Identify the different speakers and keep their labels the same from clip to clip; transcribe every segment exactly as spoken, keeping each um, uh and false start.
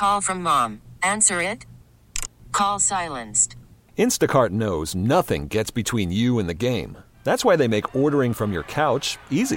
Speaker 1: Call from mom. Answer it. Call silenced.
Speaker 2: Instacart knows nothing gets between you and the game. That's why they make ordering from your couch easy.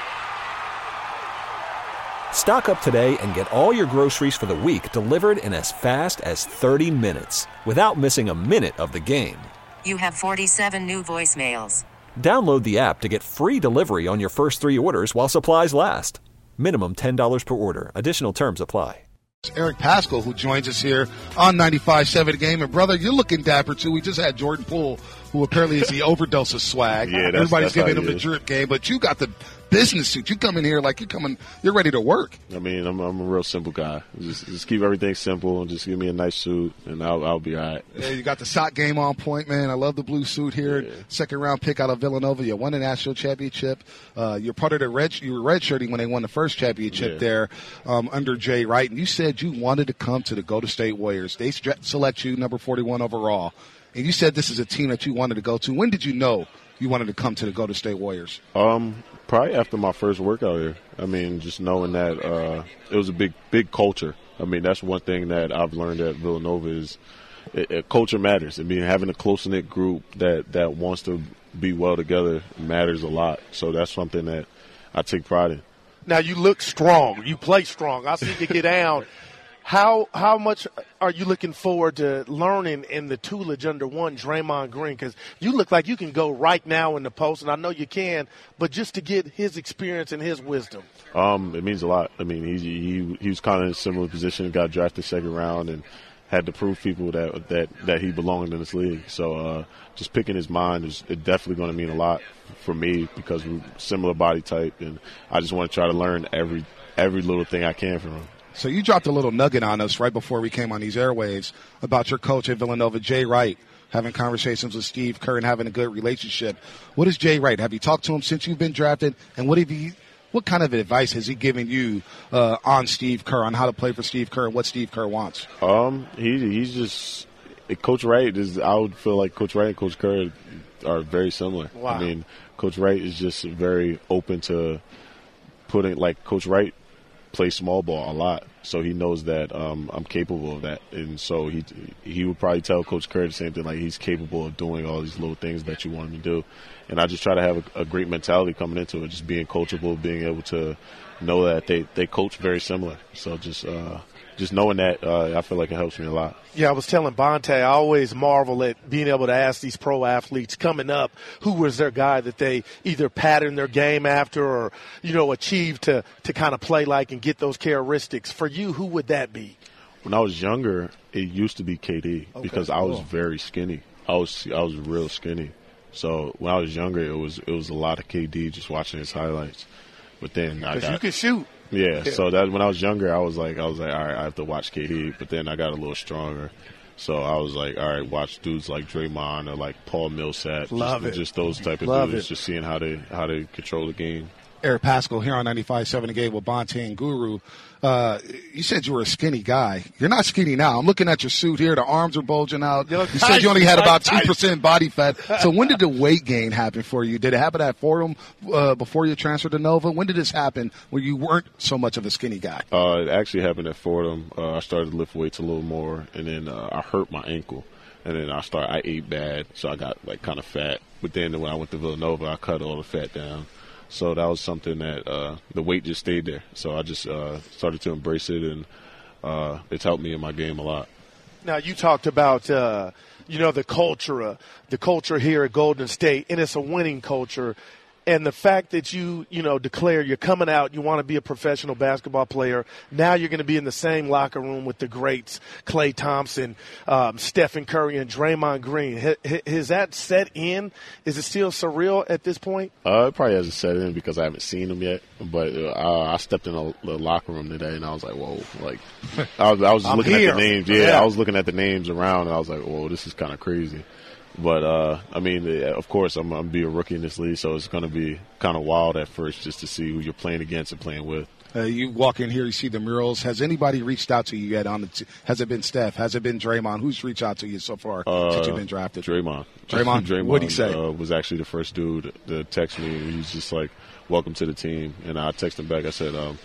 Speaker 2: Stock up today and get all your groceries for the week delivered in as fast as thirty minutes without missing a minute of the game.
Speaker 1: You have forty-seven new voicemails.
Speaker 2: Download the app to get free delivery on your first three orders while supplies last. Minimum ten dollars per order. Additional terms apply.
Speaker 3: Eric Pascal, who joins us here on ninety-five point seven Game. And, brother, you're looking dapper, too. We just had Jordan Poole, who apparently is the overdose of swag.
Speaker 4: Yeah, that's,
Speaker 3: Everybody's
Speaker 4: that's
Speaker 3: giving him the drip game, but you got the business suit. You come in here like you're coming, you're ready to work.
Speaker 4: I mean, I'm, I'm a real simple guy. Just, just keep everything simple and just give me a nice suit, and I'll, I'll be all right.
Speaker 3: Yeah, you got the sock game on point, man. I love the blue suit here.
Speaker 4: Yeah.
Speaker 3: Second round pick out of Villanova. You won the national championship. Uh, you're part of the red. You were redshirting when they won the first championship
Speaker 4: yeah.
Speaker 3: there um, under Jay Wright, and you said you wanted to come to the Golden State Warriors. They select you number forty-one overall, and you said this is a team that you wanted to go to. When did you know you wanted to come to the Golden State Warriors?
Speaker 4: Um, probably after my first workout here. I mean, just knowing that uh, it was a big, big culture. I mean, that's one thing that I've learned at Villanova is it, it, culture matters. I mean, having a close-knit group that, that wants to be well together matters a lot. So that's something that I take pride in.
Speaker 5: Now, you look strong. You play strong. I see you get down. How how much are you looking forward to learning in the tutelage under one Draymond Green? Because you look like you can go right now in the post, and I know you can, but just to get his experience and his wisdom.
Speaker 4: Um, it means a lot. I mean, he he, he was kind of in a similar position, got drafted second round, and had to prove people that that, that he belonged in this league. So uh, just picking his mind is definitely going to mean a lot for me because we're similar body type, and I just want to try to learn every every little thing I can from him.
Speaker 3: So you dropped a little nugget on us right before we came on these airwaves about your coach at Villanova, Jay Wright, having conversations with Steve Kerr and having a good relationship. What is Jay Wright? Have you talked to him since you've been drafted? And what have you, what kind of advice has he given you uh, on Steve Kerr, on how to play for Steve Kerr and what Steve Kerr wants?
Speaker 4: Um, he he's just Coach Wright is. I would feel like Coach Wright and Coach Kerr are very similar.
Speaker 5: Wow.
Speaker 4: I mean, Coach Wright is just very open to putting like Coach Wright. Play small ball a lot, so he knows that um, I'm capable of that, and so he he would probably tell Coach Kerr the same thing, like he's capable of doing all these little things that you want him to do, and I just try to have a, a great mentality coming into it, just being coachable, being able to know that they, they coach very similar, so just uh, just knowing that uh, I feel like it helps me a lot.
Speaker 5: Yeah, I was telling Bonte, I always marvel at being able to ask these pro athletes coming up who was their guy that they either patterned their game after or, you know, achieved to, to kind of play like and get those characteristics. For you, who would that be?
Speaker 4: When I was younger, it used to be K D
Speaker 5: okay,
Speaker 4: because I was
Speaker 5: cool.
Speaker 4: very skinny. I was I was real skinny. So when I was younger, it was it was a lot of K D just watching his highlights. But then I got
Speaker 5: you can shoot.
Speaker 4: Yeah,
Speaker 5: yeah,
Speaker 4: so that when I was younger, I was like, I was like, all right, I have to watch K D. But then I got a little stronger, so I was like, all right, watch dudes like Draymond or like Paul Millsap,
Speaker 5: Love
Speaker 4: just,
Speaker 5: it.
Speaker 4: just those type of
Speaker 5: Love
Speaker 4: dudes,
Speaker 5: it.
Speaker 4: just seeing how they how they control the game.
Speaker 3: Eric Pascal here on ninety-five point seven The Game with Bonte and Guru. Uh, you said you were a skinny guy. You're not skinny now. I'm looking at your suit here. The arms are bulging out.
Speaker 5: You,
Speaker 3: you said you only had about two percent body fat. So when did the weight gain happen for you? Did it happen at Fordham uh, before you transferred to Nova? When did this happen where you weren't so much of a skinny guy?
Speaker 4: Uh, it actually happened at Fordham. Uh, I started to lift weights a little more, and then uh, I hurt my ankle. And then I started, I ate bad, so I got like kind of fat. But then when I went to Villanova, I cut all the fat down. So that was something that uh, the weight just stayed there. So I just uh, started to embrace it, and uh, it's helped me in my game a lot.
Speaker 5: Now, you talked about, uh, you know, the culture, uh, the culture here at Golden State, and it's a winning culture. And the fact that you, you know, declare you're coming out, you want to be a professional basketball player. Now you're going to be in the same locker room with the greats, Klay Thompson, um, Stephen Curry, and Draymond Green. H- has that set in? Is it still surreal at this point?
Speaker 4: Uh, it probably hasn't set in because I haven't seen them yet. But uh, I stepped in a, the locker room today, and I was like, whoa. Like, I was, I was
Speaker 5: I'm
Speaker 4: looking
Speaker 5: here.
Speaker 4: at the names. Yeah,
Speaker 5: Yeah.
Speaker 4: I was looking at the names around, and I was like, whoa, this is kind of crazy. But, uh, I mean, of course, I'm going to be a rookie in this league, so it's going to be kind of wild at first just to see who you're playing against and playing with.
Speaker 3: Uh, you walk in here, you see the murals. Has anybody reached out to you yet? On the t- Has it been Steph? Has it been Draymond? Who's reached out to you so far
Speaker 4: uh,
Speaker 3: since you've been drafted?
Speaker 4: Draymond.
Speaker 3: Draymond?
Speaker 4: Draymond
Speaker 3: What'd he say?
Speaker 4: Uh, was actually the first dude to text me. He's just like, welcome to the team. And I texted him back. I said, um,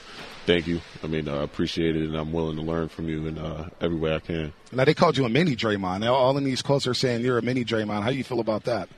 Speaker 4: thank you. I mean, I appreciate it, and I'm willing to learn from you in uh, every way I can.
Speaker 3: Now, they called you a mini Draymond. Now, all in the East Coast are saying you're a mini Draymond. How do you feel about that?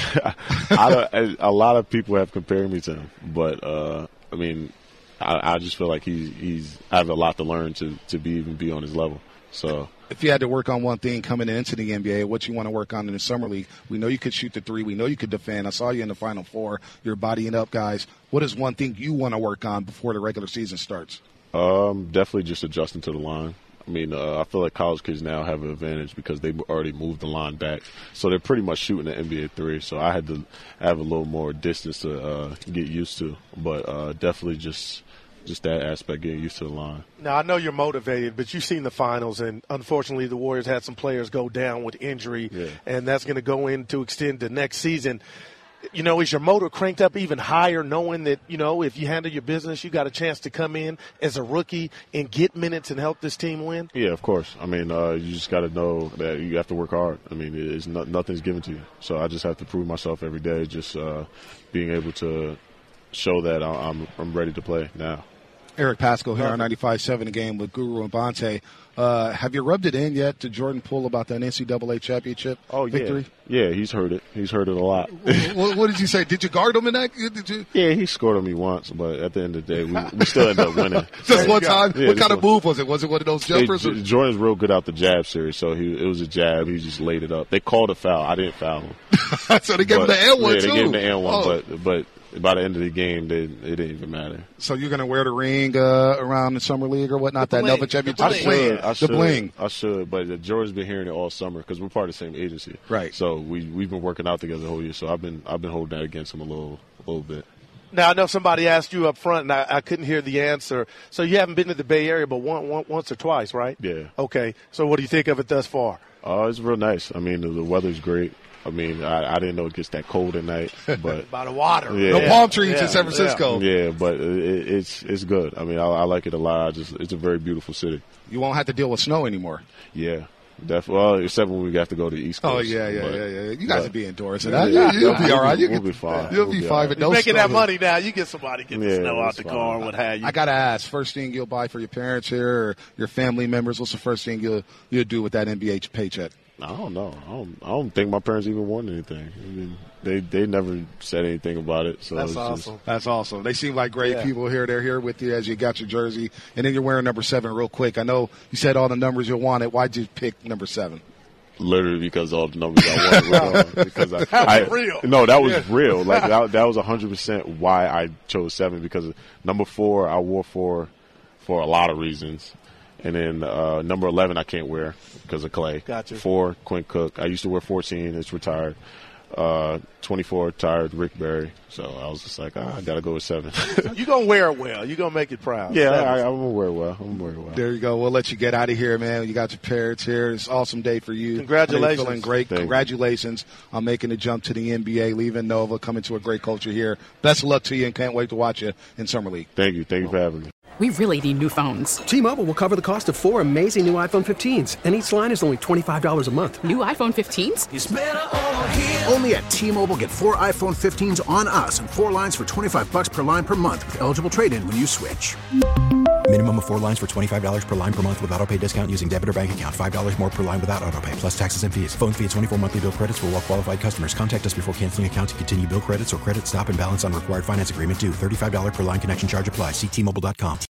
Speaker 4: I don't, a lot of people have compared me to him, but uh, I mean, I, I just feel like he's he's I have a lot to learn to to be even be on his level. So,
Speaker 3: if you had to work on one thing coming into the N B A, what you want to work on in the summer league? We know you could shoot the three. We know you could defend. I saw you in the Final Four. You're bodying up guys. What is one thing you want to work on before the regular season starts?
Speaker 4: Um, definitely just adjusting to the line. I mean, uh, I feel like college kids now have an advantage because they've already moved the line back. So they're pretty much shooting the N B A three. So I had to have a little more distance to uh, get used to. But uh, definitely just just that aspect, getting used to the line.
Speaker 5: Now, I know you're motivated, but you've seen the finals, and unfortunately the Warriors had some players go down with injury,
Speaker 4: yeah.
Speaker 5: and that's going to go in to extend the next season. You know, is your motor cranked up even higher knowing that, you know, if you handle your business, you got a chance to come in as a rookie and get minutes and help this team win?
Speaker 4: Yeah, of course. I mean, uh, you just got to know that you have to work hard. I mean, it's not, nothing's given to you. So I just have to prove myself every day, just uh, being able to show that I'm, I'm ready to play now.
Speaker 3: Eric Pascal here on ninety-five point seven, a game with Guru and Bonte. Uh, have you rubbed it in yet to Jordan Poole about that N C double A championship
Speaker 4: oh,
Speaker 3: victory?
Speaker 4: Yeah. yeah, he's heard it. He's heard it a lot.
Speaker 3: what, what did you say? Did you guard him in that? Did you?
Speaker 4: Yeah, he scored on me once, but at the end of the day, we, we still ended up winning.
Speaker 3: Just one time?
Speaker 4: Yeah,
Speaker 3: what kind of
Speaker 4: one.
Speaker 3: move was it? Was it one of those jumpers?
Speaker 4: It, Jordan's real good out the jab series, so he, it was a jab. He just laid it up. They called a foul. I didn't foul him.
Speaker 3: So they gave
Speaker 4: but,
Speaker 3: him the N one,
Speaker 4: yeah,
Speaker 3: too?
Speaker 4: they gave him the N one,
Speaker 3: oh.
Speaker 4: but, but by the end of the game, they, it didn't even matter.
Speaker 3: So you're going to wear the ring uh, around the summer league or whatnot?
Speaker 5: The
Speaker 3: that
Speaker 5: bling.
Speaker 3: Nova championship?
Speaker 4: I should. I should.
Speaker 3: The bling.
Speaker 4: I should. But Jordan's been hearing it all summer because we're part of the same agency.
Speaker 3: Right.
Speaker 4: So we we've been working out together the whole year. So I've been I've been holding that against him a little a little bit.
Speaker 5: Now, I know somebody asked you up front, and I, I couldn't hear the answer. So you haven't been to the Bay Area but one, one, once or twice, right?
Speaker 4: Yeah.
Speaker 5: Okay. So what do you think of it thus far?
Speaker 4: Oh, uh, it's real nice. I mean, the, the weather's great. I mean, I, I didn't know it gets that cold at night, but
Speaker 5: by the water,
Speaker 4: yeah.
Speaker 3: No palm trees
Speaker 5: yeah.
Speaker 3: in San Francisco.
Speaker 4: Yeah, but it, it's it's good. I mean, I, I like it a lot. I just it's a very beautiful city.
Speaker 3: You won't have to deal with snow anymore.
Speaker 4: Yeah, definitely. Well, except when we have to go to the East Coast.
Speaker 3: Oh yeah, yeah,
Speaker 4: but,
Speaker 3: yeah, yeah. You guys
Speaker 4: but,
Speaker 3: will be indoors.
Speaker 4: Yeah,
Speaker 3: Yeah, you'll be all right. You
Speaker 4: we'll
Speaker 3: can,
Speaker 4: be fine.
Speaker 3: You'll
Speaker 4: we'll
Speaker 3: be,
Speaker 4: be
Speaker 3: fine.
Speaker 4: right.
Speaker 3: But no
Speaker 5: making
Speaker 3: snow.
Speaker 5: that money now. You get somebody get the
Speaker 4: yeah,
Speaker 5: snow out the
Speaker 4: fine.
Speaker 5: car, what have you.
Speaker 3: I gotta ask. First thing you'll buy for your parents here, or your family members. What's the first thing you'll you'll do with that N B A paycheck?
Speaker 4: I don't know. I don't. I don't think my parents even wanted anything. I mean, they they never said anything about it. So
Speaker 5: That's
Speaker 4: it's
Speaker 5: awesome.
Speaker 4: Just,
Speaker 3: That's awesome. They seem like great
Speaker 5: Yeah.
Speaker 3: people here. They're here with you as you got your jersey, and then you're wearing number seven. Real quick, I know you said all the numbers you wanted. Why'd you pick number seven?
Speaker 4: literally because all the numbers I wanted were wrong. Because I,
Speaker 5: That
Speaker 4: I,
Speaker 5: was real.
Speaker 4: No, that was
Speaker 5: Yeah.
Speaker 4: real. Like that, that was one hundred percent why I chose seven. Because number four I wore for for a lot of reasons. And then uh, number eleven I can't wear because of Clay.
Speaker 5: Gotcha.
Speaker 4: Four, Quinn Cook. I used to wear fourteen. It's retired. Uh, twenty-four, retired Rick Barry. So I was just like, ah, I got to go with seven.
Speaker 5: You're going to wear it well. You're going to make it proud.
Speaker 4: yeah,
Speaker 5: Seven.
Speaker 4: I, I'm going to wear it well. I'm going to wear it well.
Speaker 3: There you go. We'll let you get out of here, man. You got your parents here. It's an awesome day for you.
Speaker 5: Congratulations.
Speaker 3: I know you're feeling great.
Speaker 4: Thank you.
Speaker 3: Congratulations on making the jump to the N B A, leaving Nova, coming to a great culture here. Best of luck to you, and can't wait to watch you in Summer League.
Speaker 4: Thank you. Thank you for having me.
Speaker 6: We really need new phones.
Speaker 7: T-Mobile will cover the cost of four amazing new iPhone fifteens, and each line is only twenty-five dollars a month.
Speaker 6: New iPhone fifteens?
Speaker 8: It's better over here. Only at T-Mobile, get four iPhone fifteens on us and four lines for twenty-five bucks per line per month with eligible trade-in when you switch.
Speaker 9: Minimum of four lines for twenty-five dollars per line per month with autopay discount using debit or bank account. five dollars more per line without autopay, plus taxes and fees. Phone fee at twenty-four monthly bill credits for well-qualified customers. Contact us before canceling account to continue bill credits or credit stop and balance on required finance agreement due. thirty-five dollars per line connection charge applies. See T Mobile dot com.